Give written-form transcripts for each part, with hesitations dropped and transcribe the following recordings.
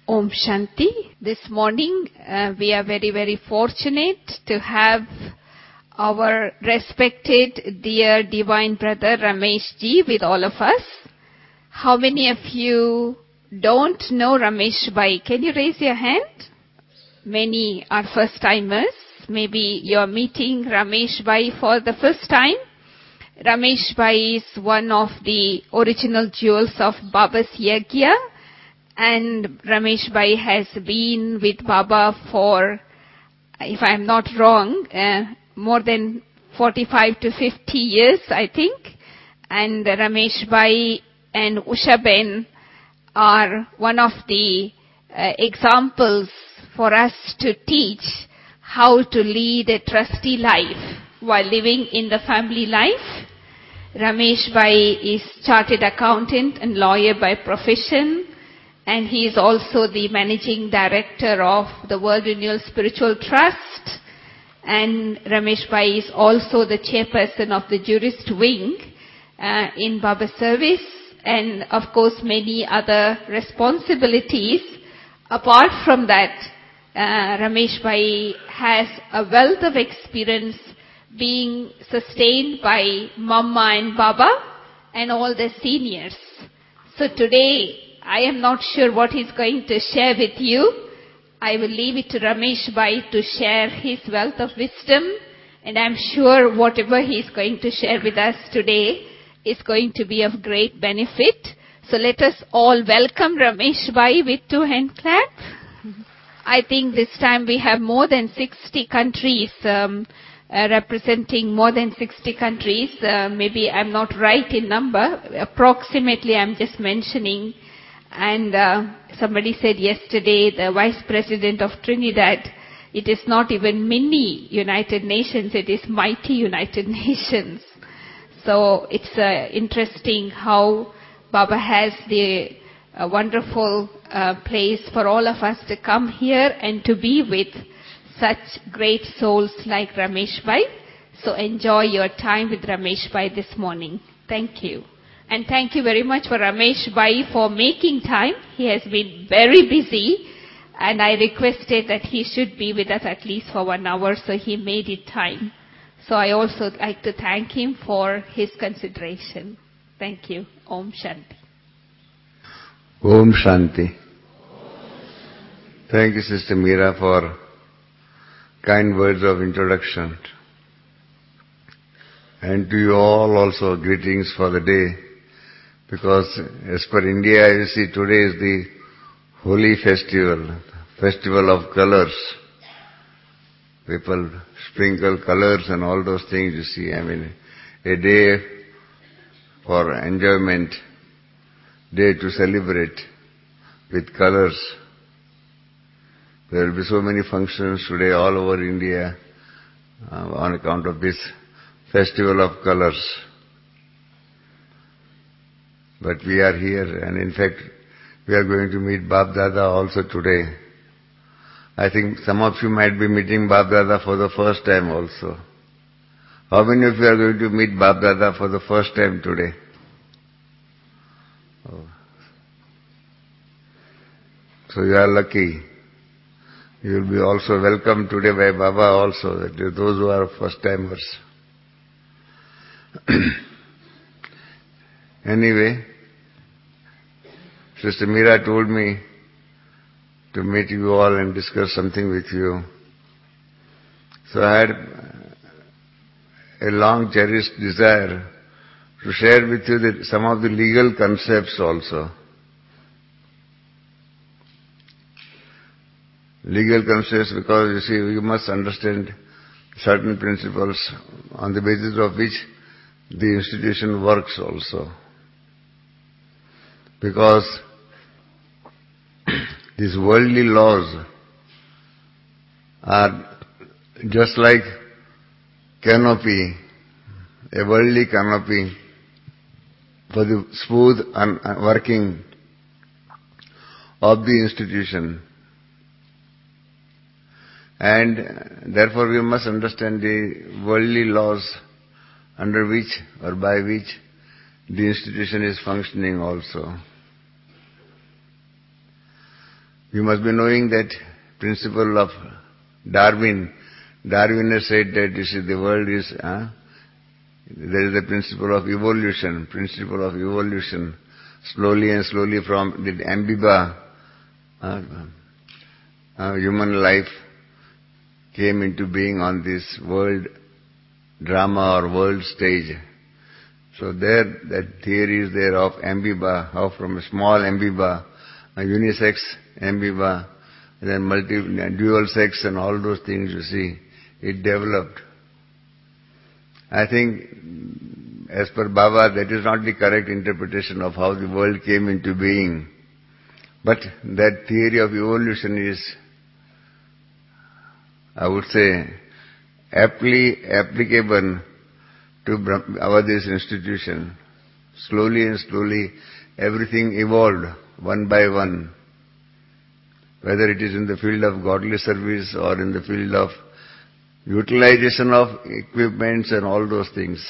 Om Shanti. This morning we are very, very fortunate to have our respected dear divine brother Ramesh ji with all of us. How many of you don't know Ramesh Bhai? Can you raise your hand? Many are first timers. Maybe you're meeting Ramesh Bhai for the first time. Ramesh Bhai is one of the original jewels of Baba's Yagya, and Ramesh Bhai has been with Baba for, if I'm not wrong, more than 45 to 50 years, I think. And Ramesh Bhai and Usha Ben are one of the examples for us to teach how to lead a trustee life while living in the family life. Ramesh Bhai is chartered accountant and lawyer by profession, and he is also the managing director of the World Renewal Spiritual Trust. And Ramesh Bhai is also the chairperson of the jurist wing in Baba service, and of course many other responsibilities. Apart from that, Ramesh Bhai has a wealth of experience being sustained by Mama and Baba and all the seniors. So today, I am not sure what he's going to share with you. I will leave it to Ramesh Bhai to share his wealth of wisdom, and I'm sure whatever he's going to share with us today is going to be of great benefit. So let us all welcome Ramesh Bhai with 2 hand clap. I think this time we have more than 60 countries, representing more than 60 countries. Maybe I'm not right in number. Approximately I'm just mentioning. And somebody said yesterday, the Vice President of Trinidad, it is not even mini United Nations, it is mighty United Nations. So it's interesting how Baba has the wonderful place for all of us to come here and to be with such great souls like Ramesh Bhai. So enjoy your time with Ramesh Bhai this morning. Thank you. And thank you very much for Ramesh Bhai for making time. He has been very busy, and I requested that he should be with us at least for 1 hour, so he made it time. So I also like to thank him for his consideration. Thank you. Om Shanti. Om Shanti. Thank you, Sister Meera, for kind words of introduction. And to you all also greetings for the day. Because as per India, you see, today is the Holi festival, festival of colors. People sprinkle colors and all those things, you see. I mean, a day for enjoyment, day to celebrate with colors. There will be so many functions today all over India on account of this festival of colors. But we are here, and in fact, we are going to meet Bab Dada also today. I think some of you might be meeting Bab Dada for the first time also. How many of you are going to meet Bab Dada for the first time today? Oh. So you are lucky. You will be also welcomed today by Baba also, those who are first timers. Anyway, Sister Meera told me to meet you all and discuss something with you. So I had a long cherished desire to share with you some of the legal concepts also. Legal concepts, because you see, you must understand certain principles on the basis of which the institution works also. Because these worldly laws are just like canopy, a worldly canopy for the smooth working of the institution. And therefore we must understand the worldly laws under which or by which the institution is functioning also. You must be knowing that principle of Darwin. Darwin has said that the world is, there is a principle of evolution, slowly and slowly from the amoeba, human life came into being on this world drama or world stage. So there, that theory is there of amoeba, how from a small amoeba, a unisex amoeba, then dual sex and all those things you see, it developed. I think, as per Baba, that is not the correct interpretation of how the world came into being. But that theory of evolution is, I would say, aptly applicable to our this institution. Slowly and slowly, everything evolved, one by one. Whether it is in the field of godly service or in the field of utilization of equipments and all those things.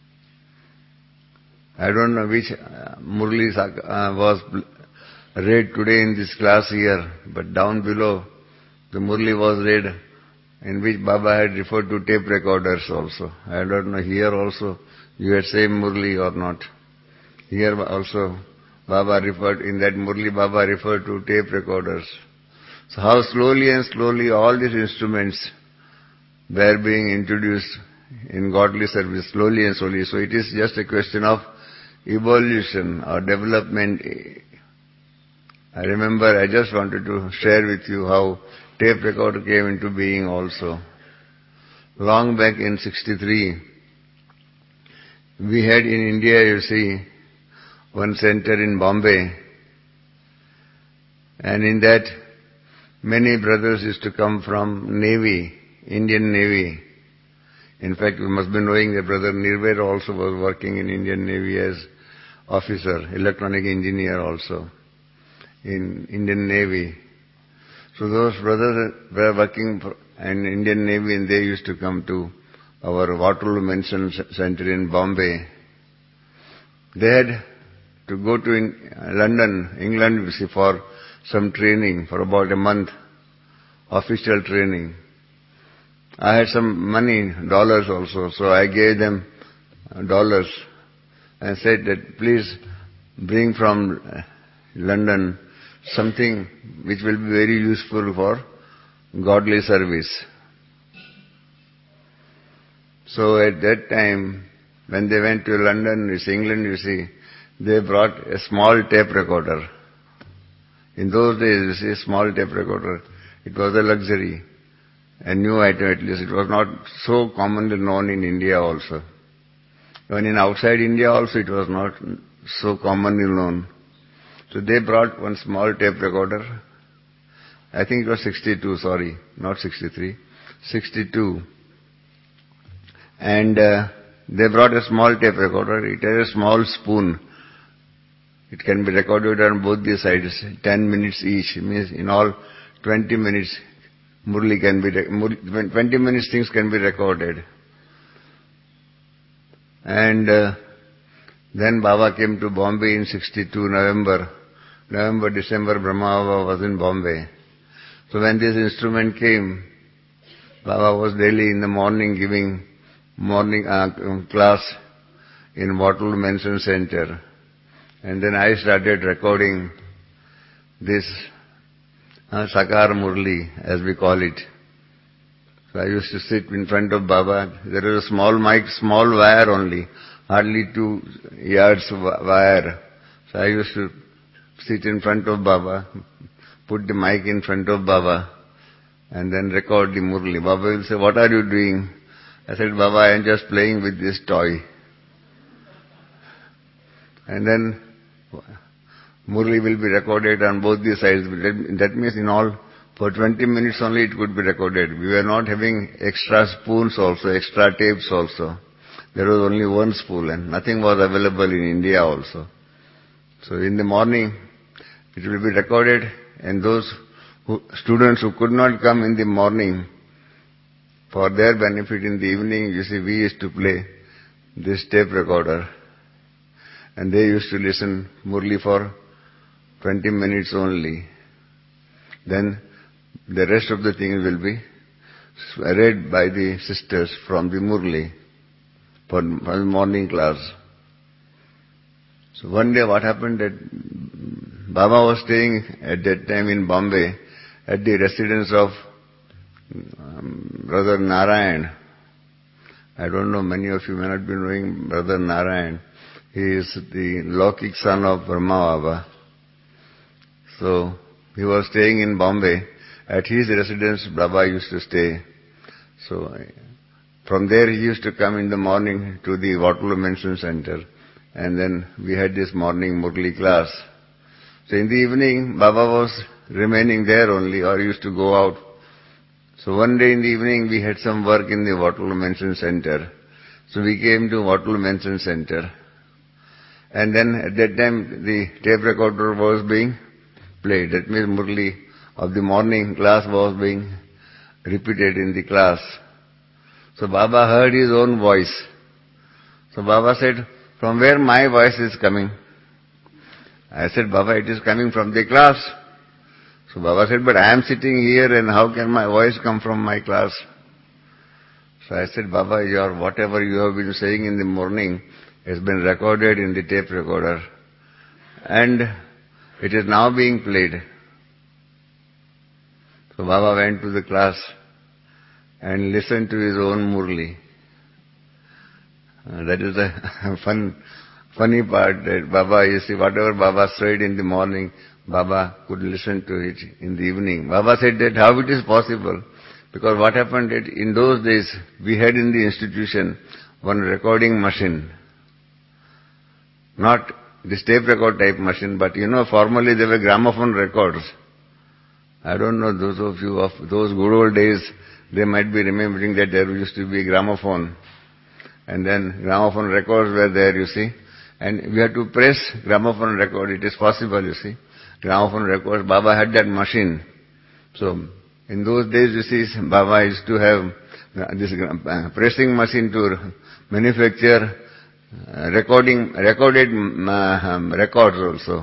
I don't know which Murli was read today in this class here, but down below the Murli was read in which Baba had referred to tape recorders also. I don't know here also you had same Murli or not. Here also Baba referred, in that Murli Baba referred to tape recorders. So how slowly and slowly all these instruments were being introduced in godly service, slowly and slowly. So it is just a question of evolution or development. I remember, I just wanted to share with you how tape recorder came into being also. Long back in 63, we had in India, you see, one center in Bombay, and in that many brothers used to come from Navy, Indian Navy. In fact, you must be knowing that Brother Nirvera also was working in Indian Navy as officer, electronic engineer also, in Indian Navy. So those brothers were working in Indian Navy and they used to come to our Waterloo Mention Center in Bombay. They had to go to London, England, you see, for some training, for about a month, official training. I had some money, dollars also, so I gave them dollars and said that please bring from London something which will be very useful for godly service. So at that time, when they went to London, England, you see, they brought a small tape recorder. In those days, you see, small tape recorder, it was a luxury, a new item at least. It was not so commonly known in India also. Even in outside India also, it was not so commonly known. So they brought one small tape recorder. I think it was 62, sorry, not 63, 62. And they brought a small tape recorder. It has a small spoon. It can be recorded on both the sides, 10 minutes each. Means in all 20 minutes, Murli can be, 20 minutes things can be recorded. And then Baba came to Bombay in 62, November, December, Brahma Baba was in Bombay. So when this instrument came, Baba was daily in the morning giving morning class in Waterloo Mention Center. And then I started recording this Sakar Murli, as we call it. So I used to sit in front of Baba. There was a small mic, small wire only, hardly 2 yards wire. So I used to sit in front of Baba, put the mic in front of Baba, and then record the Murli. Baba will say, "What are you doing?" I said, "Baba, I am just playing with this toy." And then Murli will be recorded on both the sides. That means in all, for 20 minutes only it could be recorded. We were not having extra spoons also, extra tapes also. There was only one spool and nothing was available in India also. So in the morning, it will be recorded, and those students who could not come in the morning, for their benefit in the evening, you see, we used to play this tape recorder. And they used to listen Murli for 20 minutes only. Then the rest of the things will be read by the sisters from the Murli for the morning class. So one day what happened that Baba was staying at that time in Bombay at the residence of Brother Narayan. I don't know, many of you may not be knowing Brother Narayan. He is the Lokik son of Brahma Baba. So he was staying in Bombay. At his residence, Baba used to stay. So from there he used to come in the morning to the Waterloo Mention Center. And then we had this morning Murli class. So in the evening, Baba was remaining there only, or used to go out. So one day in the evening, we had some work in the Waterloo Mention Center. So we came to Waterloo Mention Center. And then at that time, the tape recorder was being played. That means Murli of the morning class was being repeated in the class. So Baba heard his own voice. So Baba said, "From where my voice is coming?" I said, "Baba, it is coming from the class." So Baba said, "But I am sitting here and how can my voice come from my class?" So I said, "Baba, whatever you have been saying in the morning has been recorded in the tape recorder and it is now being played." So Baba went to the class and listened to his own Murli. That is the funny part, that Baba, you see, whatever Baba said in the morning, Baba could listen to it in the evening. Baba said that how it is possible? Because what happened that in those days, we had in the institution one recording machine. Not this tape record type machine, but formerly there were gramophone records. I don't know, those of you of those good old days, they might be remembering that there used to be gramophone. And then gramophone records were there, you see. And we had to press gramophone record. It is possible, you see. Gramophone records, Baba had that machine. So, in those days, you see, Baba used to have this pressing machine to manufacture recorded records also.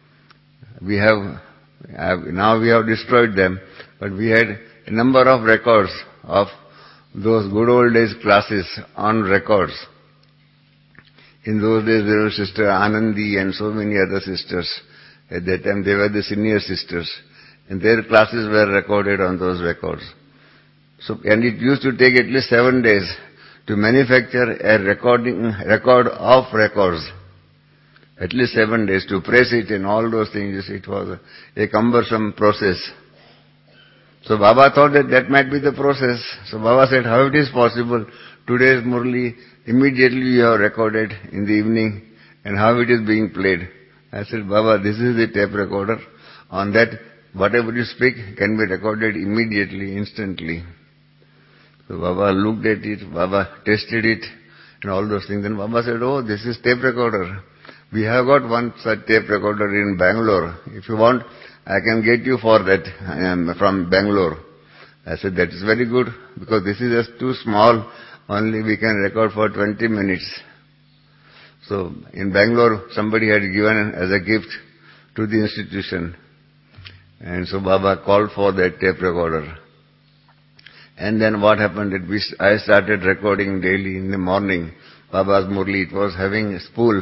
Now we have destroyed them, but we had a number of records of those good old days classes on records. In those days there was Sister Anandi and so many other sisters. At that time they were the senior sisters. And their classes were recorded on those records. So, and it used to take at least 7 days to manufacture a record of records. At least 7 days to press it and all those things. It was a cumbersome process. So Baba thought that might be the process. So Baba said, how it is possible? Today's Murli, immediately you have recorded in the evening, and how it is being played. I said, Baba, this is the tape recorder. On that, whatever you speak can be recorded immediately, instantly. So Baba looked at it, Baba tested it, and all those things. Then Baba said, oh, this is tape recorder. We have got one such tape recorder in Bangalore. If you want, I can get you for that from Bangalore. I said, that is very good, because this is just too small. Only we can record for 20 minutes. So in Bangalore, somebody had given as a gift to the institution. And so Baba called for that tape recorder. And then what happened? I started recording daily in the morning. Baba's Murli, it was having a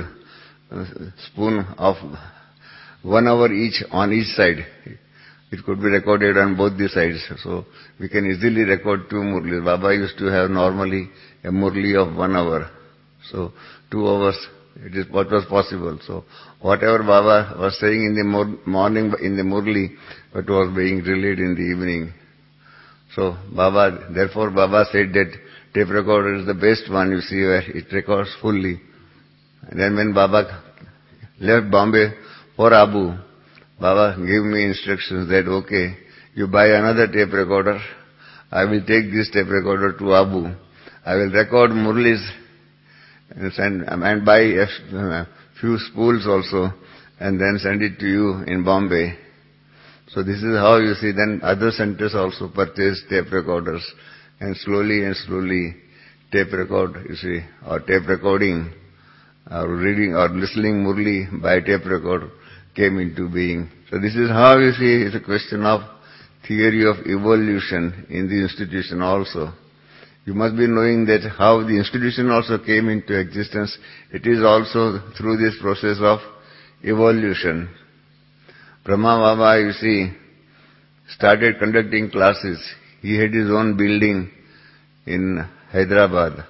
spoon of 1 hour each on each side. It could be recorded on both the sides. So we can easily record 2 Murlis. Baba used to have normally a Murli of 1 hour. So 2 hours, it is what was possible. So whatever Baba was saying in the morning in the Murli, it was being relayed in the evening. So therefore Baba said that tape recorder is the best one, you see, where it records fully. And then when Baba left Bombay for Abu, Baba gave me instructions that, okay, you buy another tape recorder. I will take this tape recorder to Abu. I will record Murlis and buy a few spools also, and then send it to you in Bombay. So this is how, you see, then other centers also purchase tape recorders, and slowly tape record, you see, or tape recording, or reading or listening Murli by tape record came into being. So this is how, you see, it's a question of theory of evolution in the institution also. You must be knowing that how the institution also came into existence. It is also through this process of evolution. Brahma Baba, you see, started conducting classes. He had his own building in Hyderabad.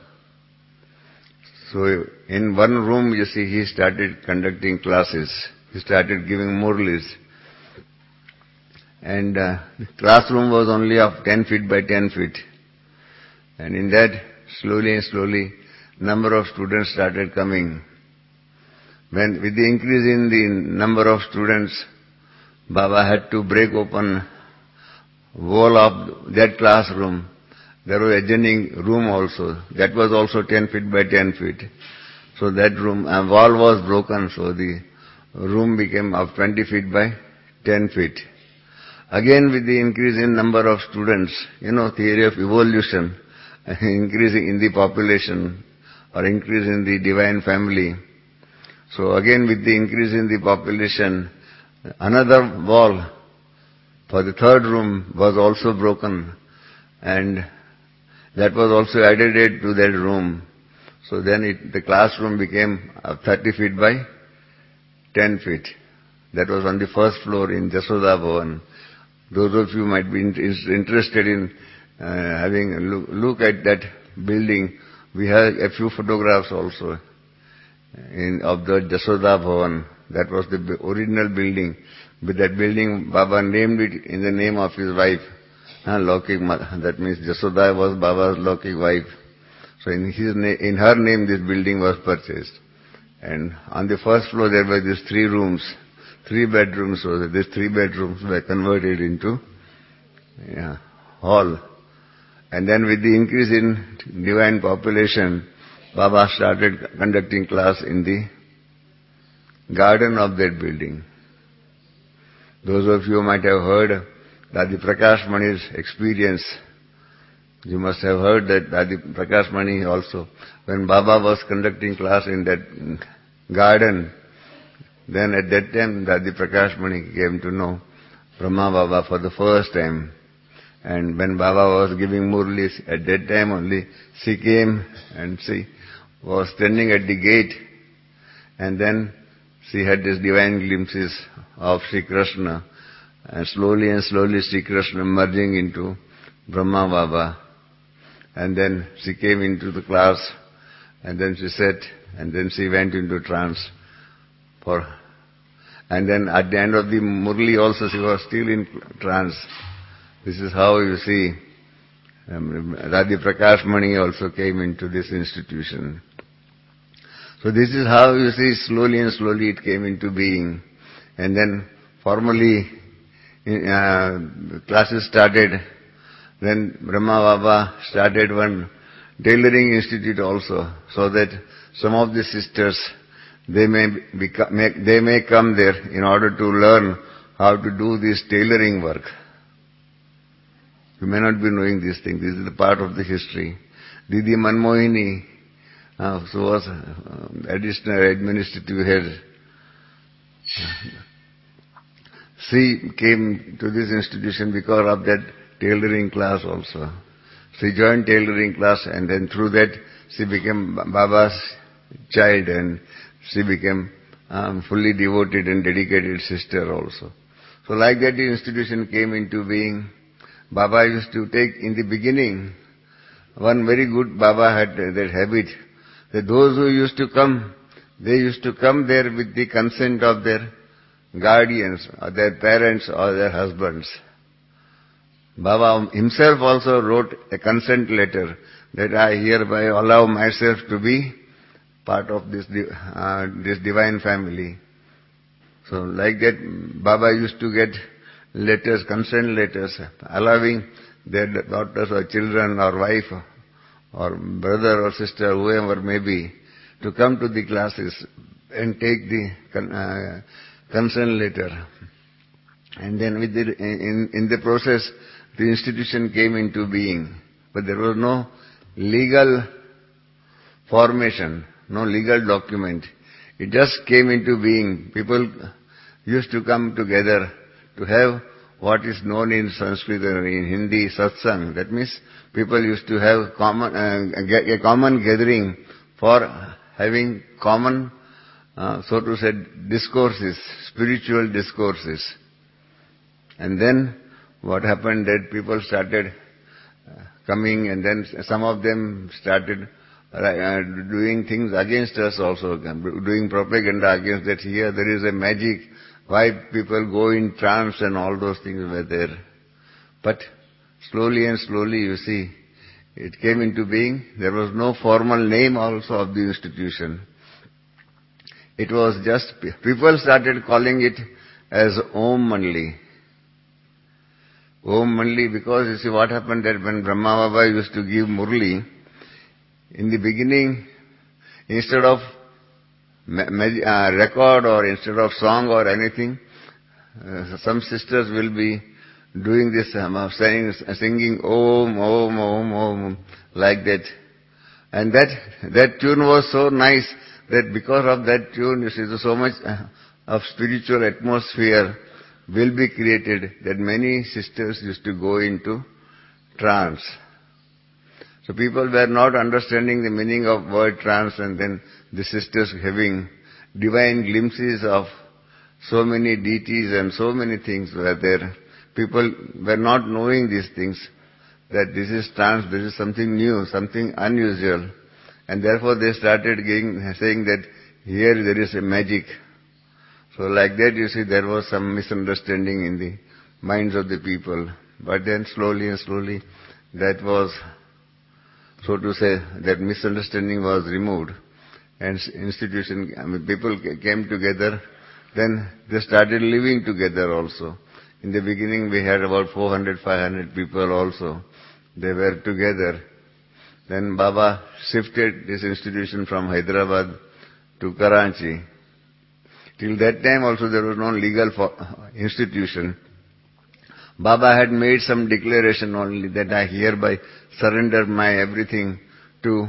So in one room, you see, he started conducting classes. He started giving murlis. And the classroom was only of 10 feet by 10 feet. And in that, slowly and slowly, number of students started coming. When, with the increase in the number of students, Baba had to break open wall of that classroom. There was adjoining room also. That was also 10 feet by 10 feet. So that room, wall was broken, so the room became of 20 feet by 10 feet. Again, with the increase in number of students, theory of evolution, increasing in the population or increase in the divine family. So again, with the increase in the population, another wall for the third room was also broken, and that was also added to that room. So then the classroom became 30 feet by 10 feet. That was on the first floor in Jasoda Bhavan. Those of you might be interested in having a look at that building. We have a few photographs also of the Jasoda Bhavan. That was the original building. With that building, Baba named it in the name of his wife, Laukik Mata. That means Jasoda was Baba's Laukik wife. So in her name this building was purchased. And on the first floor there were these 3 rooms, 3 bedrooms. So these 3 bedrooms were converted into hall. And then with the increase in divine population, Baba started conducting class in the garden of that building. Those of you might have heard Dadi Prakash Mani's experience. You must have heard that Dadi Prakash Mani also, when Baba was conducting class in that garden, then at that time Dadi Prakash Mani came to know Brahma Baba for the first time. And when Baba was giving murlis, at that time only, she came and she was standing at the gate, and then she had these divine glimpses of Sri Krishna, and slowly Sri Krishna merging into Brahma Baba. And then she came into the class, and then she sat, and then she went into trance. And then at the end of the murli also she was still in trance. This is how you see Dadi Prakash Mani also came into this institution. So this is how you see slowly it came into being. And then formally classes started. Then Brahma Baba started one tailoring institute also, so that some of the sisters, they may come there in order to learn how to do this tailoring work. You may not be knowing these things. This is the part of the history. Didi Manmohini, who was additional administrative head, she came to this institution because of that tailoring class also. She joined tailoring class, and then through that she became Baba's child, and she became fully devoted and dedicated sister also. So like that the institution came into being. Baba used to take, in the beginning, one very good Baba had that habit, that those who used to come, they used to come there with the consent of their guardians, or their parents, or their husbands. Baba himself also wrote a consent letter that I hereby allow myself to be part of this divine family. So like that, Baba used to get letters, consent letters, allowing their daughters or children or wife or brother or sister, whoever may be, to come to the classes and take the consent letter. And then with in the process, the institution came into being. But there was no legal formation, no legal document. It just came into being. People used to come together to have what is known in Sanskrit or in Hindi, satsang. That means people used to have a common gathering for having common, so to say, discourses, spiritual discourses. And then what happened that people started coming, and then some of them started doing things against us also, doing propaganda against that. Here there is a magic, why people go in trance and all those things were there. But slowly and slowly, you see, it came into being. There was no formal name also of the institution. It was just, people started calling it as Om only. Om only, because you see what happened that when Brahma Baba used to give Murli, in the beginning, instead of record or instead of song or anything, some sisters will be doing this, singing Om, Om, Om, Om, like that. And that tune was so nice that because of that tune, you see, so much of spiritual atmosphere will be created that many sisters used to go into trance. So people were not understanding the meaning of word trance, and then the sisters having divine glimpses of so many deities and so many things were there. People were not knowing these things, that this is trance, this is something new, something unusual. And therefore they started saying that here there is a magic. So like that, you see, there was some misunderstanding in the minds of the people. But then slowly and slowly, that was, so to say, that misunderstanding was removed. And people came together, then they started living together also. In the beginning we had about 400, 500 people also. They were together. Then Baba shifted this institution from Hyderabad to Karachi. Till that time also there was no legal institution. Baba had made some declaration only that I hereby surrender my everything to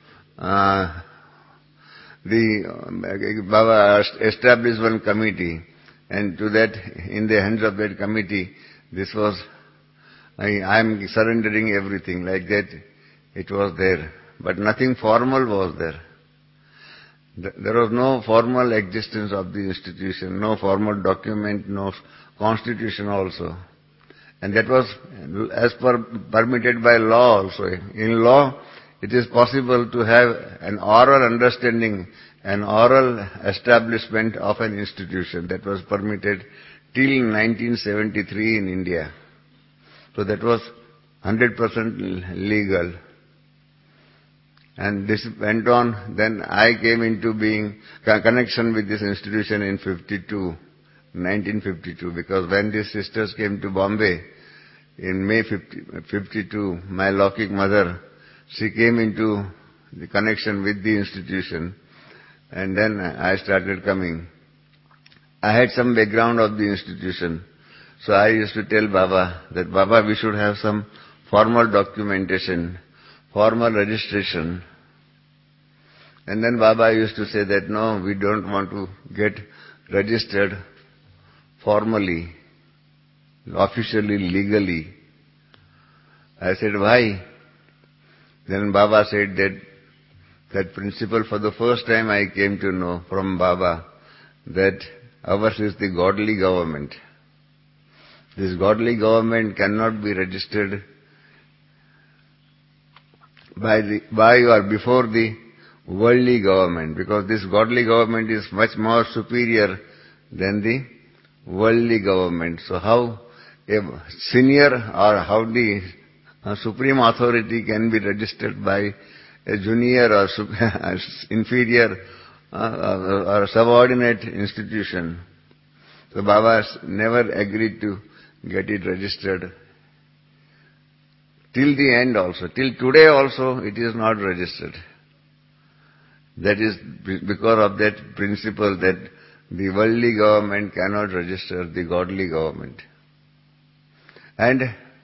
Baba established one committee, and to that, in the hands of that committee, this was, I am surrendering everything, like that it was there. But nothing formal was there. There was no formal existence of the institution, no formal document, no constitution also. And that was as permitted by law also. In law, it is possible to have an oral understanding, an oral establishment of an institution. That was permitted till 1973 in India. So that was 100% legal. And this went on. Then I came into being connection with this institution in 1952, because when these sisters came to Bombay in May 52, my Lokik mother, she came into the connection with the institution, and then I started coming. I had some background of the institution, so I used to tell Baba that, Baba, we should have some formal documentation, formal registration. And then Baba used to say that, no, we don't want to get registered formally, officially, legally. I said, why? Then Baba said that principle, for the first time I came to know from Baba that ours is the godly government. This godly government cannot be registered by or before the worldly government, because this godly government is much more superior than the worldly government. So how a senior or how the supreme authority can be registered by a junior or inferior or subordinate institution? So Baba never agreed to get it registered. Till the end also, till today also, it is not registered. That is because of that principle that the worldly government cannot register the godly government. And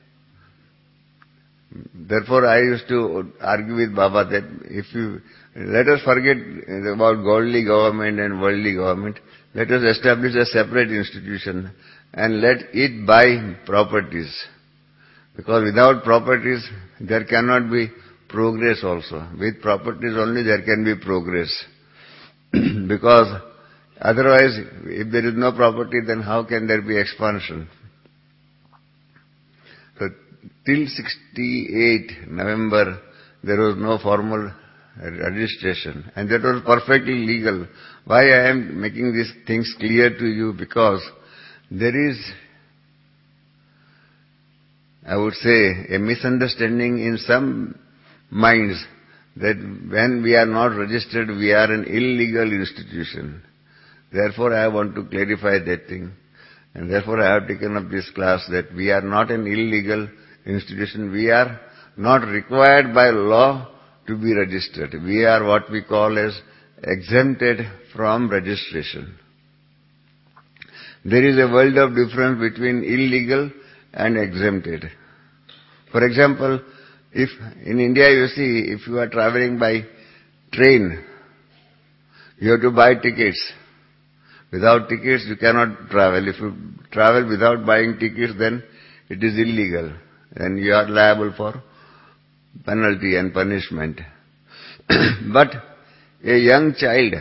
therefore I used to argue with Baba that let us forget about godly government and worldly government, let us establish a separate institution, and let it buy properties. Because without properties, there cannot be progress also. With properties only there can be progress. Because otherwise, if there is no property, then how can there be expansion? So, till 68 November, there was no formal registration, and that was perfectly legal. Why I am making these things clear to you? Because there is, I would say, a misunderstanding in some minds that when we are not registered, we are an illegal institution. Therefore, I want to clarify that thing. And therefore, I have taken up this class that we are not an illegal institution. We are not required by law to be registered. We are what we call as exempted from registration. There is a world of difference between illegal and exempted. For example, if in India you see, if you are traveling by train, you have to buy tickets. Without tickets you cannot travel. If you travel without buying tickets, then it is illegal. Then you are liable for penalty and punishment. But a young child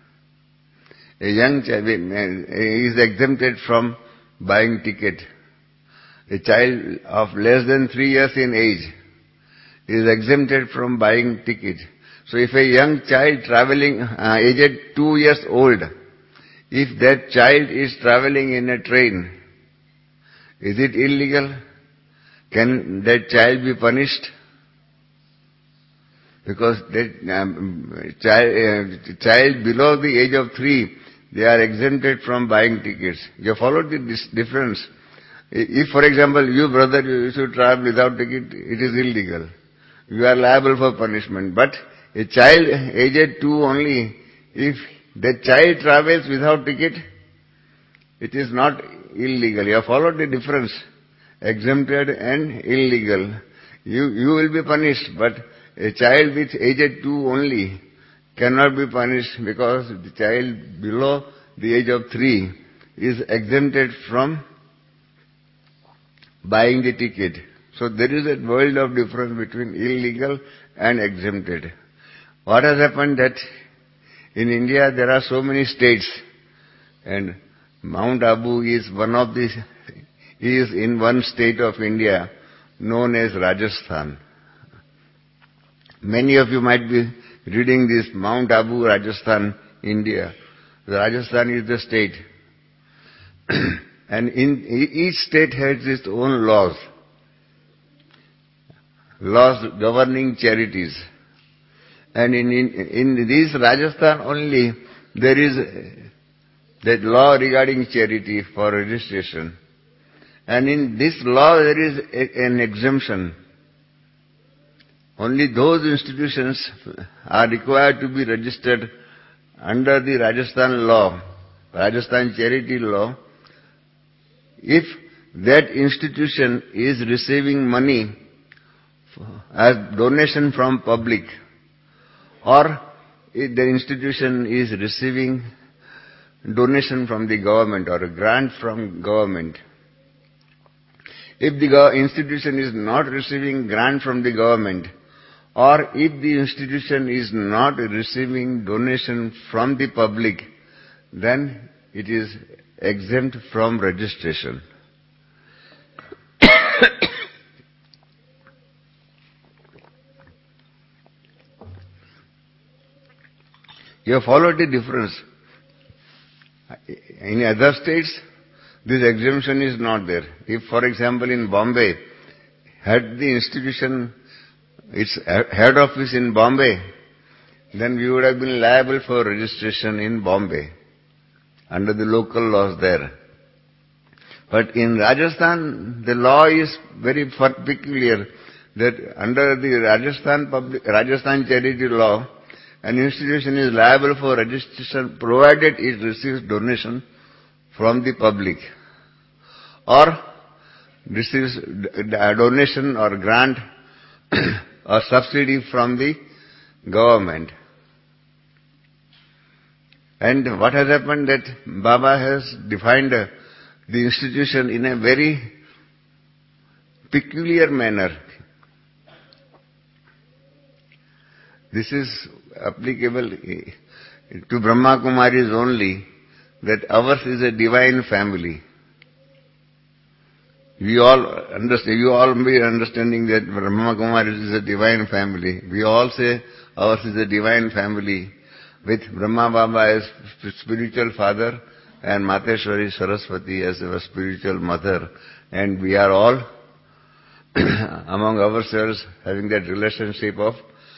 is exempted from buying ticket. A child of less than 3 years in age is exempted from buying ticket. So if a young child traveling, aged 2 years old, if that child is traveling in a train, is it illegal? Can that child be punished? Because that child below the age of 3, they are exempted from buying tickets. You follow this difference? If, for example, you brother, you should travel without ticket, it is illegal. You are liable for punishment. But a child aged 2 only, if that child travels without ticket, it is not illegal. You have followed the difference. Exempted and illegal. You will be punished, but a child with aged 2 only cannot be punished because the child below the age of 3 is exempted from buying the ticket. So there is a world of difference between illegal and exempted. What has happened that in India there are so many states, and Mount Abu is in one state of India known as Rajasthan. Many of you might be reading this Mount Abu, Rajasthan, India. Rajasthan is the state. And each state has its own laws governing charities. And in this Rajasthan only, there is that law regarding charity for registration. And in this law there is an exemption. Only those institutions are required to be registered under the Rajasthan law, Rajasthan charity law, if that institution is receiving money as donation from public, or if the institution is receiving donation from the government or a grant from government. If the institution is not receiving grant from the government, or if the institution is not receiving donation from the public, then it is exempt from registration. You have followed the difference. In other states, this exemption is not there. If, for example, in Bombay, had the institution its head office in Bombay, then we would have been liable for registration in Bombay under the local laws there. But in Rajasthan, the law is very peculiar that under the Rajasthan charity law, an institution is liable for registration provided it receives donation from the public or receives a donation or grant or subsidy from the government. And what has happened that Baba has defined the institution in a very peculiar manner. This is applicable to Brahma Kumaris only, that ours is a divine family. You all be understanding that Brahma Kumaris is a divine family. We all say ours is a divine family, with Brahma Baba as spiritual father and Mateshwari Saraswati as our spiritual mother. And we are all among ourselves having that relationship of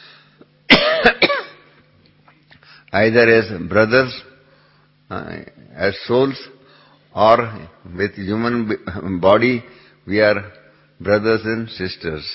either as brothers, as souls, or with human body, we are brothers and sisters.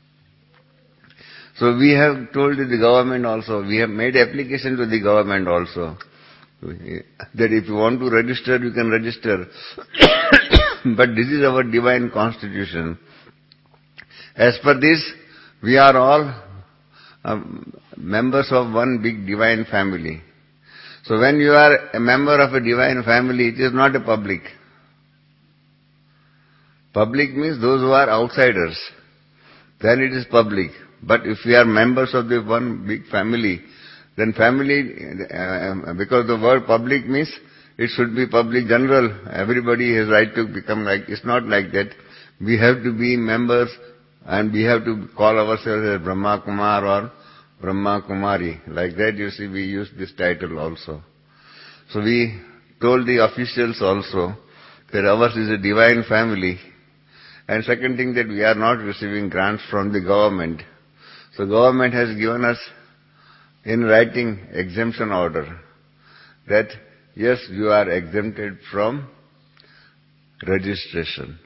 So we have told the government also, we have made application to the government also, that if you want to register, you can register. But this is our divine constitution. As per this, we are all members of one big divine family. So when you are a member of a divine family, it is not a public. Public means those who are outsiders. Then it is public. But if we are members of the one big family, then family, because the word public means it should be public general. Everybody has right to become like, it's not like that. We have to be members and we have to call ourselves as Brahma Kumar or Brahma Kumari. Like that, you see, we use this title also. So we told the officials also that ours is a divine family. And second thing, that we are not receiving grants from the government. So government has given us in writing exemption order that yes, you are exempted from registration.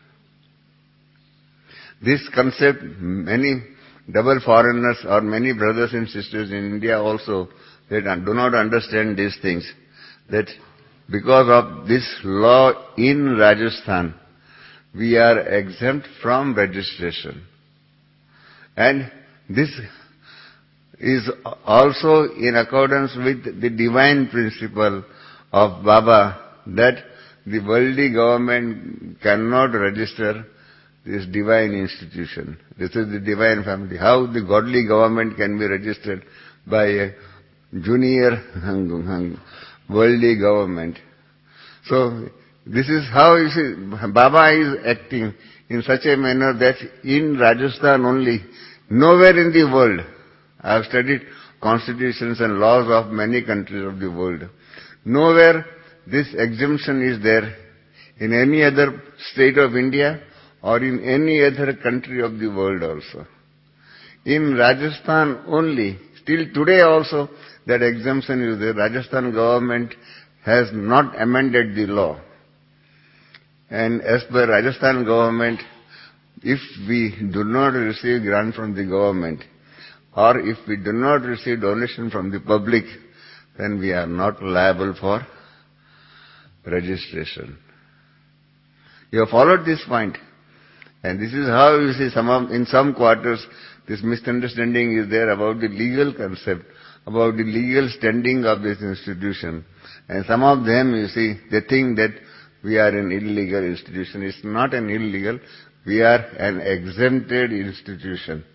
This concept, many double foreigners or many brothers and sisters in India also, they do not understand these things. That because of this law in Rajasthan, we are exempt from registration. And this is also in accordance with the divine principle of Baba, that the worldly government cannot register this divine institution. This is the divine family. How the godly government can be registered by a junior worldly government? So this is how, you see, Baba is acting in such a manner that in Rajasthan only, nowhere in the world, I have studied constitutions and laws of many countries of the world, nowhere this exemption is there in any other state of India or in any other country of the world also. In Rajasthan only, still today also, that exemption is there. Rajasthan government has not amended the law. And as per Rajasthan government, if we do not receive grant from the government, or if we do not receive donation from the public, then we are not liable for registration. You have followed this point. And this is how, you see, in some quarters, this misunderstanding is there about the legal concept, about the legal standing of this institution. And some of them, you see, they think that we are an illegal institution. It's not an illegal, we are an exempted institution.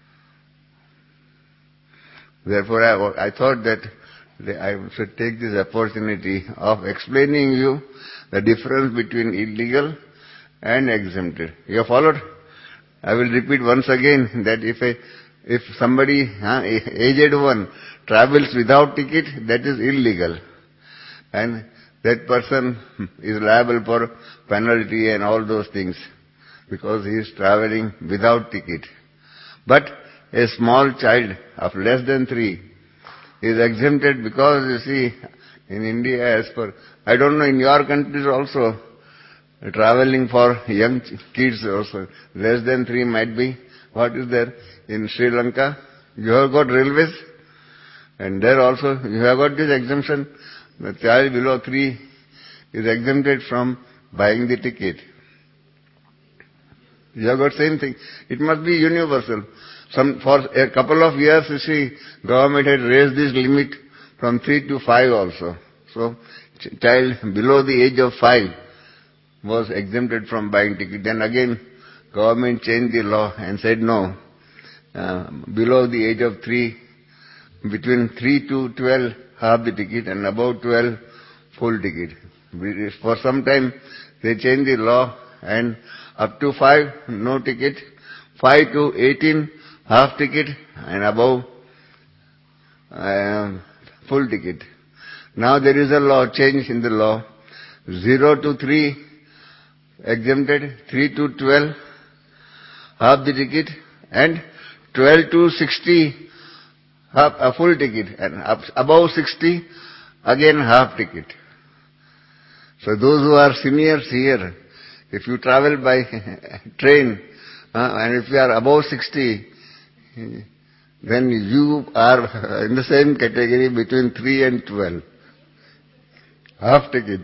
Therefore, I thought that I should take this opportunity of explaining you the difference between illegal and exempted. You have followed? I will repeat once again that if somebody, aged one, travels without ticket, that is illegal. And that person is liable for penalty and all those things because he is traveling without ticket. But a small child of less than 3 is exempted because, you see, in India, as per, I don't know, in your countries also, traveling for young kids also, less than 3 might be. What is there? In Sri Lanka, you have got railways, and there also you have got this exemption. The child below 3 is exempted from buying the ticket. You have got same thing. It must be universal. For a couple of years, you see, government had raised this limit from 3 to 5 also. So, child below the age of 5, was exempted from buying ticket. Then again, government changed the law and said no, below the age of 3, between 3 to 12, half the ticket, and above 12, full ticket. For some time, they changed the law, and up to 5, no ticket, 5 to 18, half ticket, and above, full ticket. Now there is a law, change in the law, 0 to 3, exempted, 3 to 12, half the ticket, and 12 to 60, half a full ticket, and above 60, again half ticket. So those who are seniors here, if you travel by train, and if you are above 60, then you are in the same category between 3 and 12. Half ticket.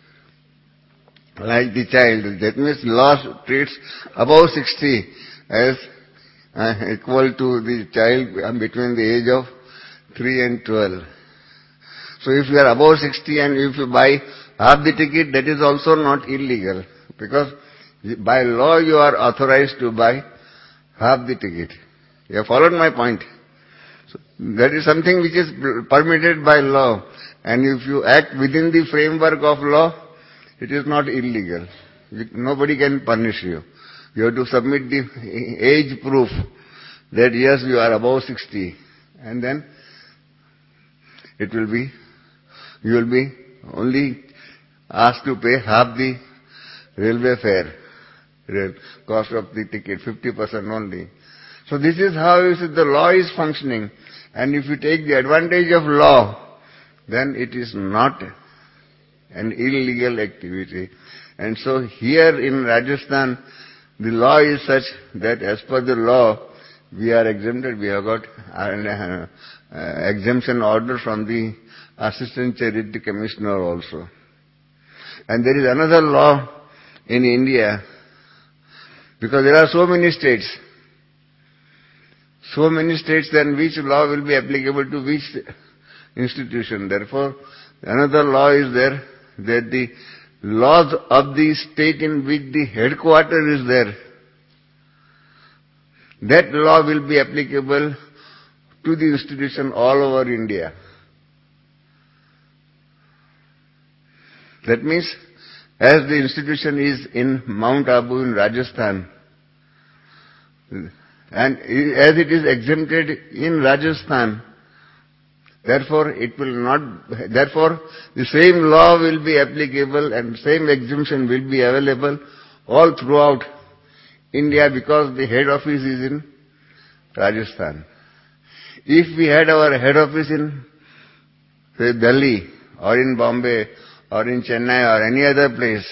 Like the child. That means law treats above 60 as equal to the child between the age of 3 and 12. So if you are above 60 and if you buy half the ticket, that is also not illegal. Because by law you are authorized to buy half the ticket. You have followed my point. So that is something which is permitted by law. And if you act within the framework of law, it is not illegal. Nobody can punish you. You have to submit the age proof that yes, you are above 60. And then you will be only asked to pay half the railway fare, cost of the ticket, 50% only. So this is how the law is functioning. And if you take the advantage of law, then it is not an illegal activity. And so here in Rajasthan, the law is such that as per the law, we are exempted. We have got an exemption order from the Assistant Charity Commissioner also. And there is another law in India, because there are so many states, then which law will be applicable to which institution? Therefore, another law is there, that the laws of the state in which the headquarters is there, that law will be applicable to the institution all over India. That means, as the institution is in Mount Abu in Rajasthan, and as it is exempted in Rajasthan, therefore the same law will be applicable and same exemption will be available all throughout India, because the head office is in Rajasthan. If we had our head office in, say, Delhi or in Bombay or in Chennai or any other place,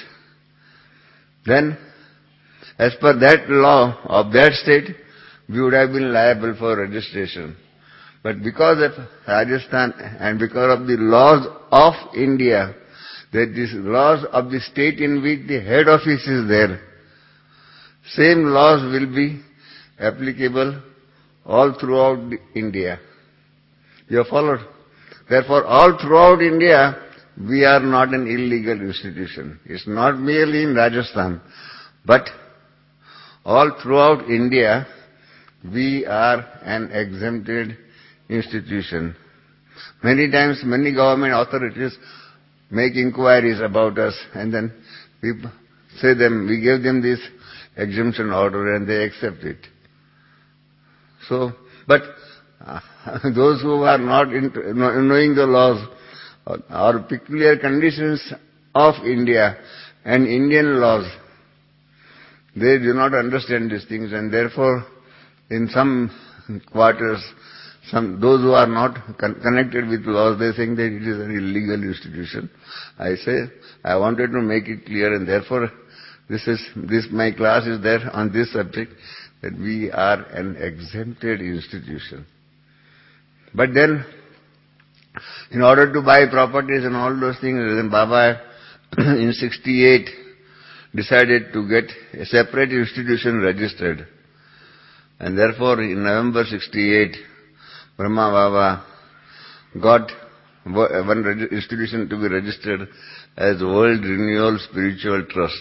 then as per that law of that state, we would have been liable for registration. But because of Rajasthan and because of the laws of India, that these laws of the state in which the head office is there, same laws will be applicable all throughout India. You have followed? Therefore, all throughout India, we are not an illegal institution. It's not merely in Rajasthan, but all throughout India, we are an exempted institution. Many times, many government authorities make inquiries about us, and then we give them this exemption order and they accept it. So, but those who are not knowing the laws or peculiar conditions of India and Indian laws, they do not understand these things, and therefore in some quarters, those who are not connected with laws, they think that it is an illegal institution. I wanted to make it clear, and therefore my class is there on this subject, that we are an exempted institution. But then, in order to buy properties and all those things, then Baba in 68 decided to get a separate institution registered. And therefore, in November 68, Brahma Baba got one institution to be registered, as World Renewal Spiritual Trust.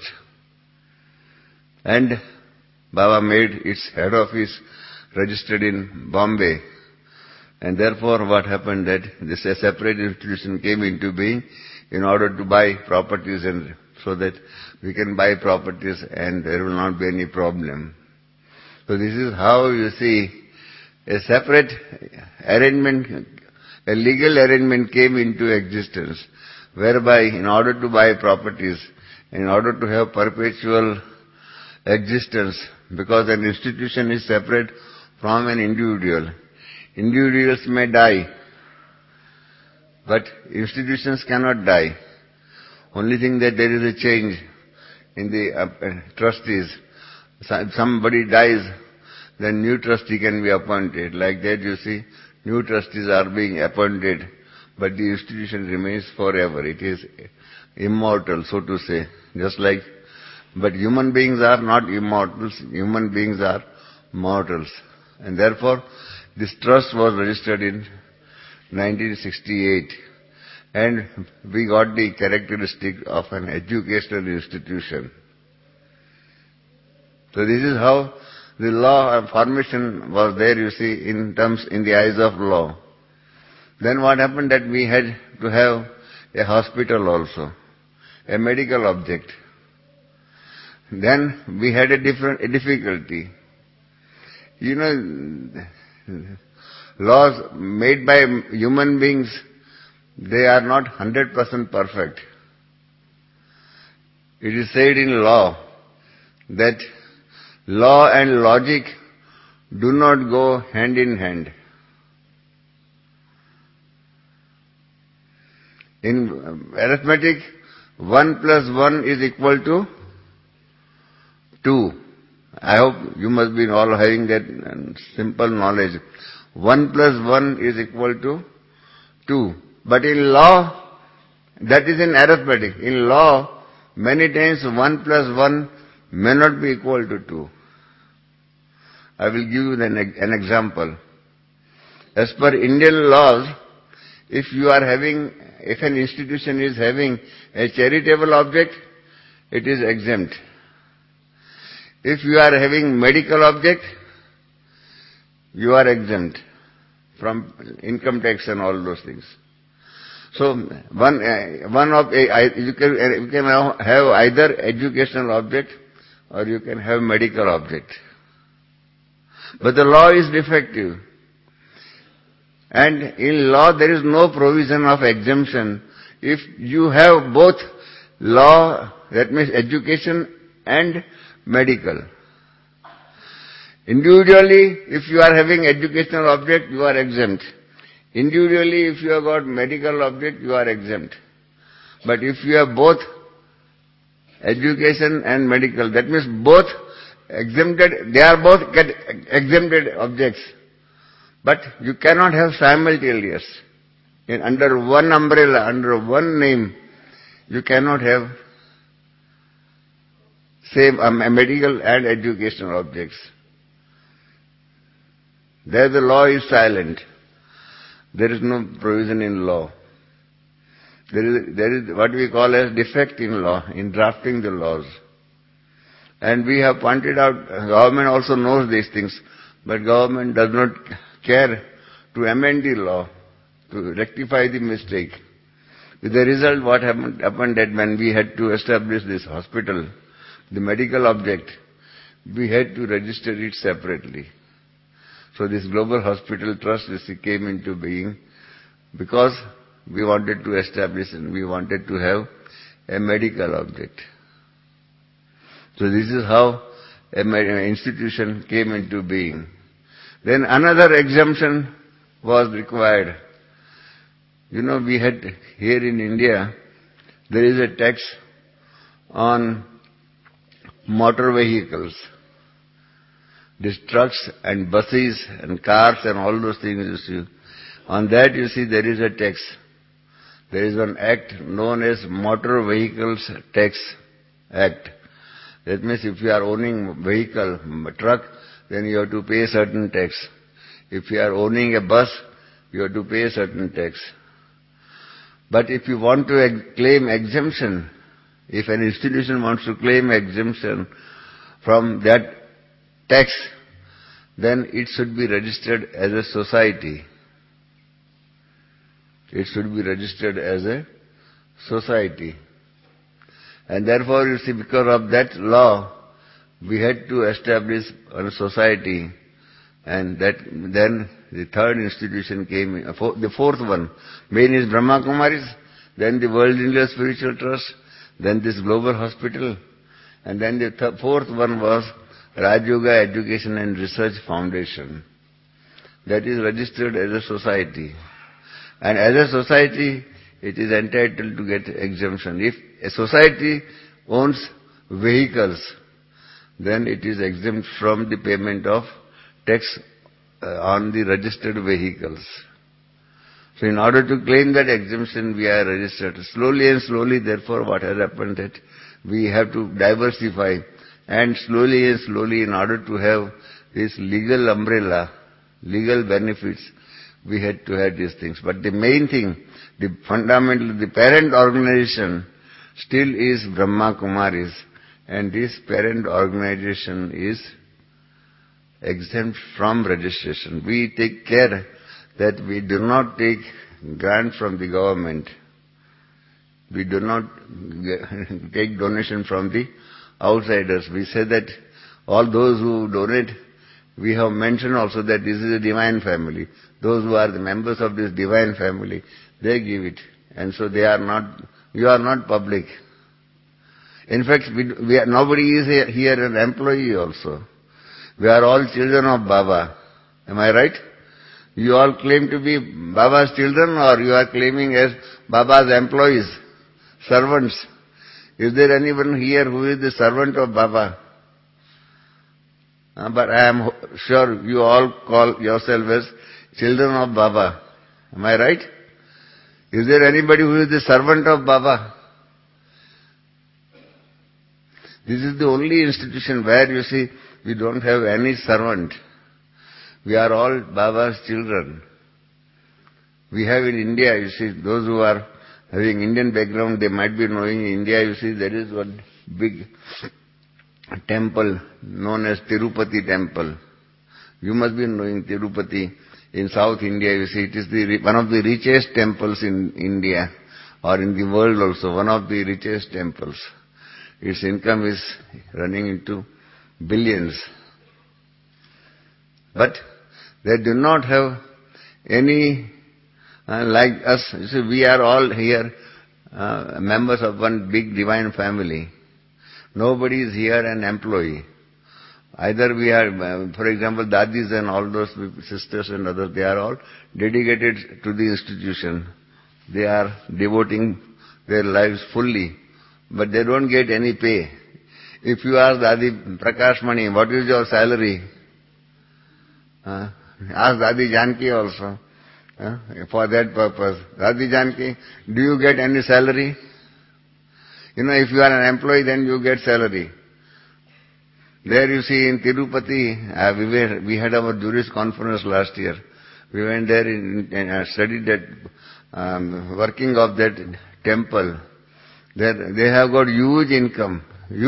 And Baba made its head office registered in Bombay. And therefore what happened that this a separate institution came into being in order to buy properties, and so that we can buy properties and there will not be any problem. So this is how you see a separate arrangement, a legal arrangement came into existence, whereby in order to buy properties, in order to have perpetual existence, because an institution is separate from an individual. Individuals may die, but institutions cannot die. Only thing that there is a change in the trustees. If somebody dies, then new trustee can be appointed. Like that you see, new trustees are being appointed, but the institution remains forever. It is immortal, so to say. Just like, but human beings are not immortals, human beings are mortals. And therefore, this trust was registered in 1968. And we got the characteristic of an educational institution. So this is how the law of formation was there, you see, in the eyes of law. Then what happened that we had to have a hospital also, a medical object. Then we had a difficulty. You know, laws made by human beings, they are not 100% perfect. It is said in law that law and logic do not go hand in hand. In arithmetic, 1 plus 1 is equal to 2. I hope you must be all having that simple knowledge. 1 plus 1 is equal to 2. But in law, that is in arithmetic. In law, many times 1 plus 1 may not be equal to 2. I will give you an example. As per Indian laws, if an institution is having a charitable object, it is exempt. If you are having medical object, you are exempt from income tax and all those things. So you can have either educational object or you can have medical object. But the law is defective. And in law there is no provision of exemption. If you have both law, that means education and medical. Individually, if you are having educational object, you are exempt. Individually, if you have got medical object, you are exempt. But if you have both education and medical, that means both exempted, they are both exempted objects. But you cannot have simultaneous. Under one umbrella, under one name, you cannot have same medical and educational objects. There the law is silent. There is no provision in law. There is what we call as defect in law, in drafting the laws. And we have pointed out, government also knows these things, but government does not care to amend the law, to rectify the mistake. With the result, what happened that when we had to establish this hospital, the medical object, we had to register it separately. So this Global Hospital Trust came into being because we wanted to establish and we wanted to have a medical object. So this is how an institution came into being. Then another exemption was required. You know, we had here in India, there is a tax on motor vehicles. These trucks and buses and cars and all those things you see. On that you see there is a tax. There is an act known as Motor Vehicles Tax Act. That means if you are owning vehicle, truck, then you have to pay certain tax. If you are owning a bus, you have to pay certain tax. But if you want to claim exemption, if an institution wants to claim exemption from that tax, then it should be registered as a society. It should be registered as a society. And therefore, you see, because of that law, we had to establish a society, and that then the third institution came in, the fourth one. Main is Brahma Kumaris, then the World India Spiritual Trust, then this Global Hospital, and then the fourth one was Raj Yoga Education and Research Foundation. That is registered as a society. And as a society, it is entitled to get exemption. If a society owns vehicles, then it is exempt from the payment of tax on the registered vehicles. So in order to claim that exemption, we are registered. Slowly and slowly, therefore, what has happened that we have to diversify, and slowly and slowly, in order to have this legal umbrella, legal benefits, we had to have these things. But the main thing, the fundamental, the parent organization still is Brahma Kumaris, and this parent organization is exempt from registration. We take care that we do not take grant from the government. We do not take donation from the outsiders. We say that all those who donate, we have mentioned also that this is a divine family. Those who are the members of this divine family, they give it. And so they are not, you are not public. In fact, nobody is here an employee also. We are all children of Baba. Am I right? You all claim to be Baba's children, or you are claiming as Baba's employees, servants. Is there anyone here who is the servant of Baba? But I am sure you all call yourself as children of Baba. Am I right? Is there anybody who is the servant of Baba? This is the only institution where you see we don't have any servant. We are all Baba's children. We have in India, you see, those who are having Indian background, they might be knowing in India, you see, there is one big temple known as Tirupati temple. You must be knowing Tirupati in South India, you see, it is one of the richest temples in India, or in the world also, one of the richest temples. Its income is running into billions. But they do not have any, like us, you see, we are all here members of one big divine family. Nobody is here an employee. Either we are, for example, dadis and all those sisters and others, they are all dedicated to the institution. They are devoting their lives fully, but they don't get any pay. If you ask Dadi Prakash Mani, what is your salary? Ask Dadi Janki also, for that purpose. Dadi Janki, do you get any salary? You know, if you are an employee, then you get salary. There you see in Tirupati, we had our Juris conference last year. We went there and studied that working of that temple. They have got huge income.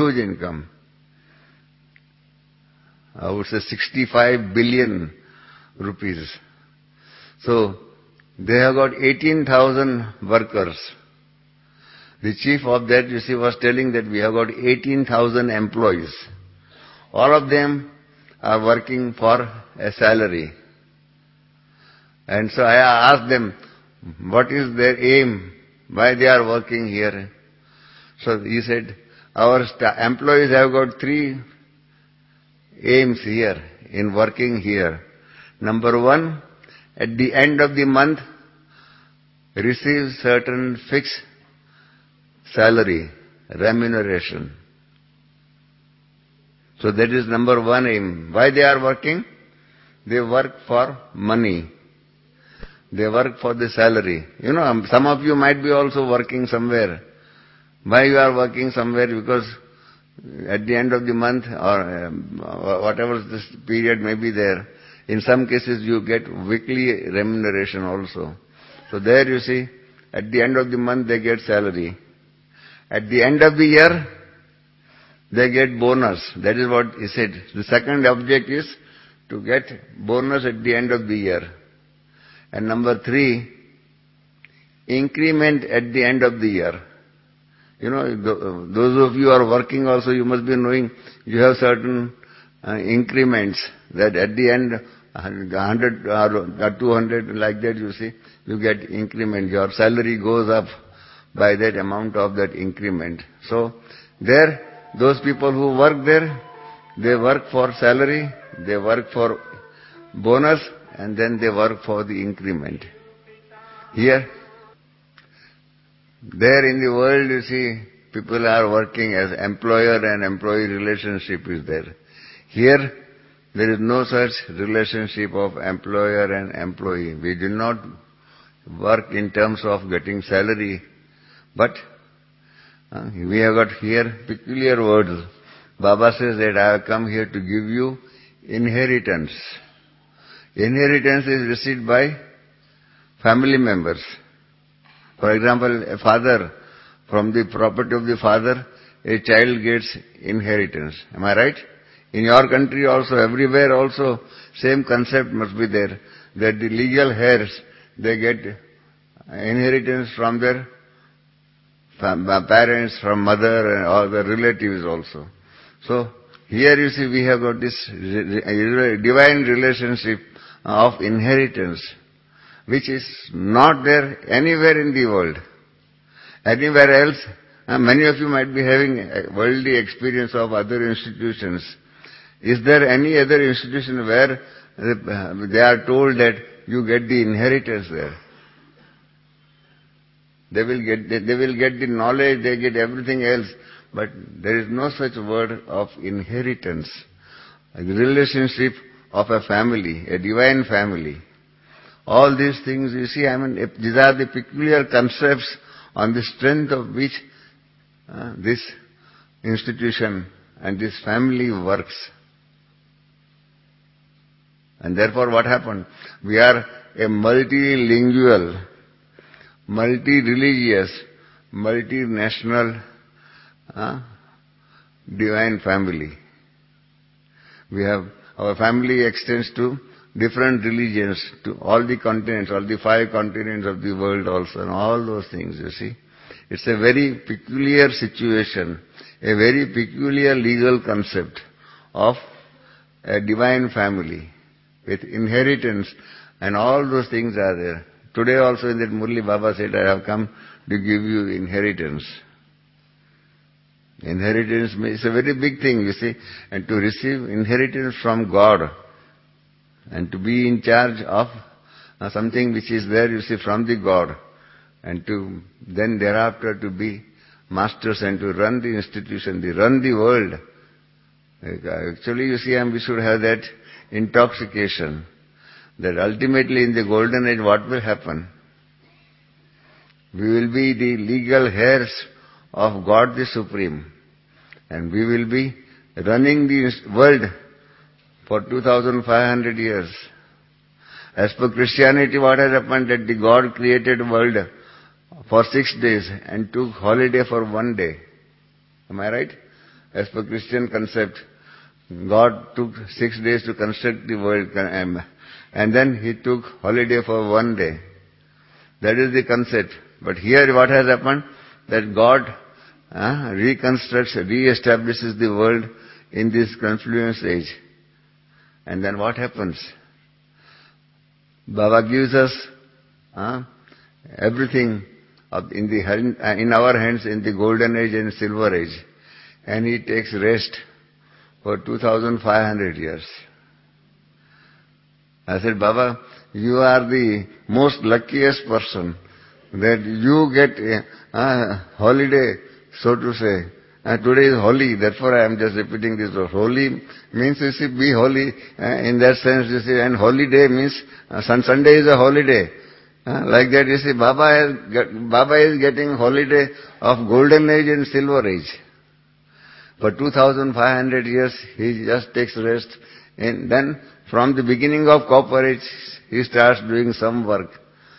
I would say 65 billion rupees. So, they have got 18,000 workers. The chief of that, you see, was telling that we have got 18,000 employees. All of them are working for a salary. And so I asked them, what is their aim? Why they are working here? So he said, our employees have got three aims here, in working here. Number one, at the end of the month, receive certain fixed salary, remuneration. So that is number one aim. Why they are working? They work for money. They work for the salary. You know, some of you might be also working somewhere. Why you are working somewhere? Because at the end of the month or whatever this period may be there, in some cases you get weekly remuneration also. So there you see, at the end of the month they get salary. At the end of the year, they get bonus. That is what he said. The second object is to get bonus at the end of the year. And number 3, increment at the end of the year. You know, those of you who are working also, you must be knowing you have certain increments that at the end, 100 or 200, like that you see, you get increment. Your salary goes up by that amount of that increment. So, there, those people who work there, they work for salary, they work for bonus, and then they work for the increment. Here, there in the world, you see, people are working as employer and employee relationship is there. Here, there is no such relationship of employer and employee. We do not work in terms of getting salary, but we have got here peculiar words. Baba says that I have come here to give you inheritance. Inheritance is received by family members. For example, a father, from the property of the father, a child gets inheritance. Am I right? In your country also, everywhere also, same concept must be there, that the legal heirs, they get inheritance from their parents, from mother, and all the relatives also. So, here you see we have got this divine relationship of inheritance, which is not there anywhere in the world. Anywhere else, many of you might be having a worldly experience of other institutions. Is there any other institution where they are told that you get the inheritance there? They will get the knowledge, they get everything else, but there is no such word of inheritance. A relationship of a family, a divine family. All these things, you see, these are the peculiar concepts on the strength of which this institution and this family works. And therefore what happened? We are a multilingual, multi-religious, multinational divine family. We have, our family extends to different religions, to all the continents, all the 5 continents of the world also, and all those things, you see. It's a very peculiar situation, a very peculiar legal concept of a divine family with inheritance, and all those things are there. Today also in that Murli Baba said, I have come to give you inheritance. Inheritance is a very big thing, you see, and to receive inheritance from God and to be in charge of something which is there, you see, from the God, and to then thereafter to be masters and to run the institution, to run the world. Actually, you see, we should have that intoxication, that ultimately in the golden age what will happen? We will be the legal heirs of God the Supreme, and we will be running the world for 2,500 years. As per Christianity, what has happened? That the God created world for 6 days and took holiday for 1 day. Am I right? As per Christian concept, God took 6 days to construct the world, and then He took holiday for 1 day. That is the concept. But here what has happened? That God reconstructs, re-establishes the world in this confluence age. And then what happens? Baba gives us everything in our hands in the golden age and silver age. And He takes rest for 2,500 years. I said, Baba, you are the most luckiest person that you get a holiday, so to say. Today is holy, therefore I am just repeating this word. Holy means, you see, be holy in that sense, you see, and holiday means, Sunday is a holiday. Like that, you see, Baba is getting holiday of golden age and silver age. For 2,500 years, he just takes rest. And then, from the beginning of copper age, he starts doing some work.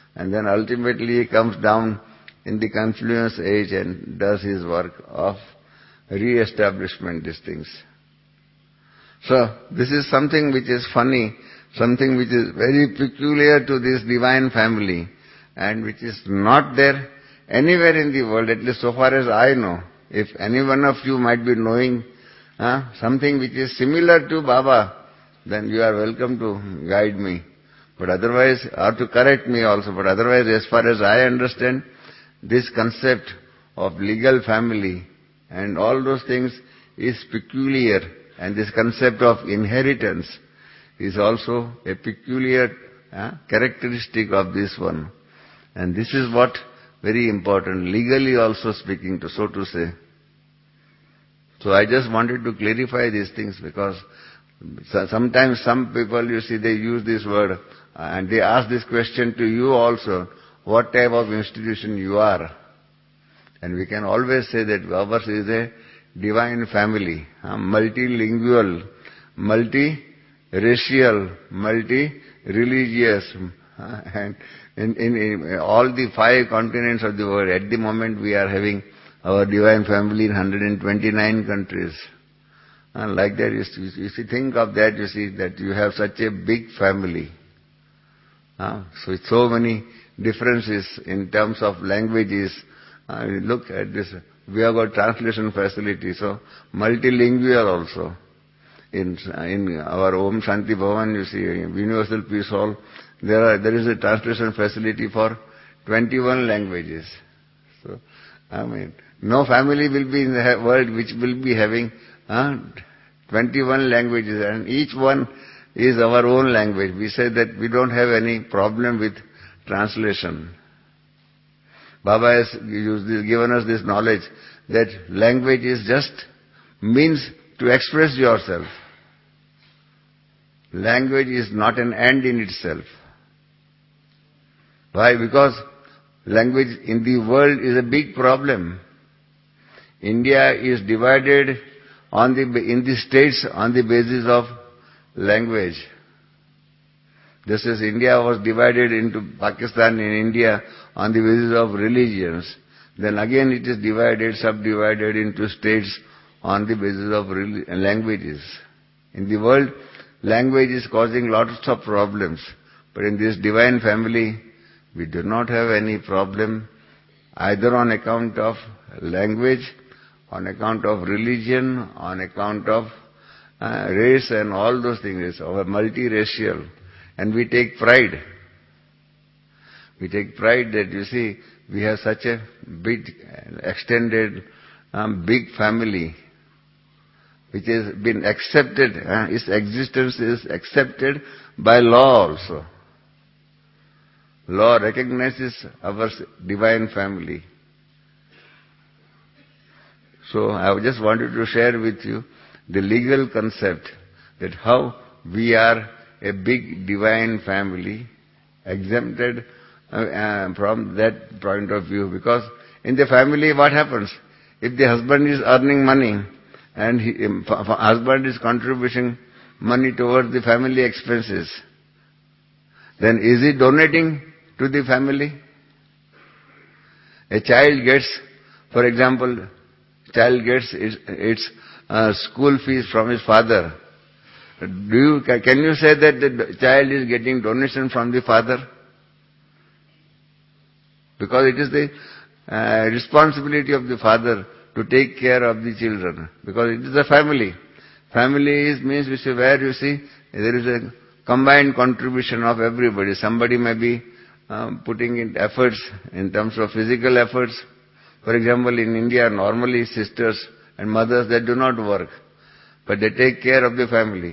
And then ultimately he comes down in the confluence age and does his work of re-establishment, these things. So, this is something which is funny, something which is very peculiar to this divine family, and which is not there anywhere in the world, at least so far as I know. If any one of you might be knowing something which is similar to Baba, then you are welcome to guide me. But otherwise, or to correct me also, but otherwise, as far as I understand, this concept of legal family and all those things is peculiar, and this concept of inheritance is also a peculiar characteristic of this one. And this is what very important, legally also speaking, so to say. So I just wanted to clarify these things, because sometimes some people, you see, they use this word and they ask this question to you also, what type of institution you are. And we can always say that ours is a divine family, multilingual, multi-racial, multi-religious, and in all the 5 continents of the world. At the moment we are having our divine family in 129 countries. And like that, you see, think of that, you see, that you have such a big family. So with so many differences in terms of languages. Look at this. We have got translation facility, so multilingual also. In our Om Shanti Bhavan, you see, Universal Peace Hall, there is a translation facility for 21 languages. So, no family will be in the world which will be having 21 languages, and each one is our own language. We say that we don't have any problem with translation. Baba has given us this knowledge that language is just means to express yourself. Language is not an end in itself. Why? Because language in the world is a big problem. India is divided in the states on the basis of language. Just as India was divided into Pakistan and India on the basis of religions, then again it is subdivided into states on the basis of languages. In the world, language is causing lots of problems. But in this divine family, we do not have any problem either on account of language, on account of religion, on account of race and all those things. Our multiracial. And we take pride. We take pride that, you see, we have such a big, extended, big family which has been accepted, its existence is accepted by law also. Law recognizes our divine family. So I just wanted to share with you the legal concept that how we are a big divine family, exempted from that point of view. Because in the family what happens? If the husband is earning money and husband is contributing money towards the family expenses, then is he donating to the family? A child gets, for example, its school fees from his father. Can you say that the child is getting donation from the father? Because it is the responsibility of the father to take care of the children. Because it is a family. Family means where you see there is a combined contribution of everybody. Somebody may be putting in efforts in terms of physical efforts. For example, in India, normally sisters and mothers, they do not work, but they take care of the family.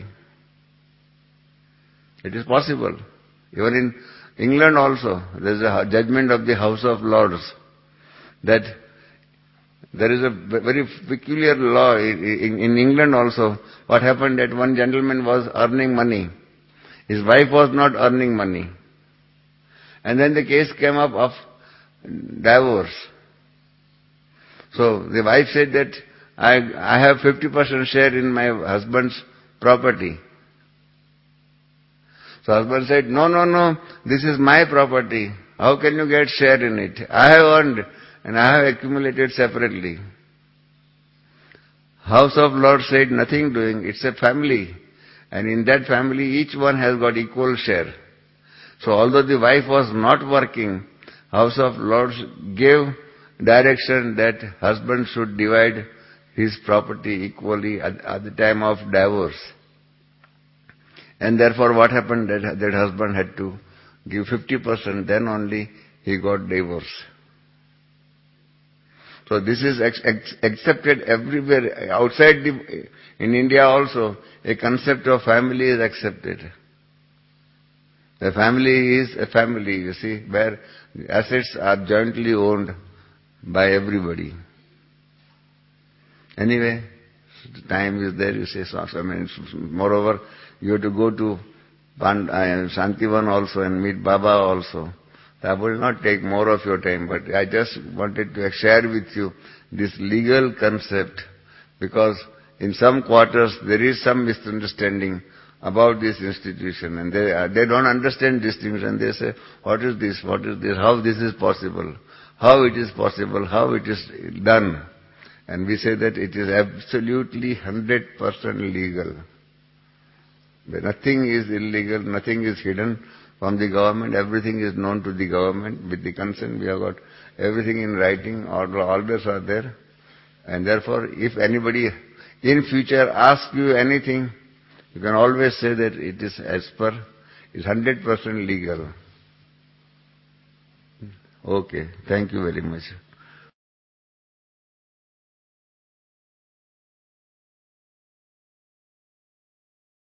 It is possible. Even in England also, there is a judgment of the House of Lords that there is a very peculiar law in England also. What happened that one gentleman was earning money. His wife was not earning money. And then the case came up of divorce. So the wife said that I have 50% share in my husband's property. So husband said, no, this is my property. How can you get share in it? I have earned and I have accumulated separately. House of Lords said nothing doing, it's a family. And in that family each one has got equal share. So although the wife was not working, House of Lords gave direction that husband should divide his property equally at the time of divorce. And therefore what happened, that husband had to give 50%, then only he got divorce. So this is accepted everywhere. Outside in India also, a concept of family is accepted. The family is a family, you see, where assets are jointly owned by everybody. Anyway, time is there, you say, so, moreover, you have to go to Shantivan also and meet Baba also. I will not take more of your time, but I just wanted to share with you this legal concept, because in some quarters there is some misunderstanding about this institution, and they don't understand these things, and they say, what is this, how this is possible, how it is possible, how it is done. And we say that it is absolutely 100% legal. Nothing is illegal, nothing is hidden from the government, everything is known to the government. With the consent, we have got everything in writing, orders are there. And therefore, if anybody in future asks you anything, you can always say that it is it's 100% legal. Okay, thank you very much.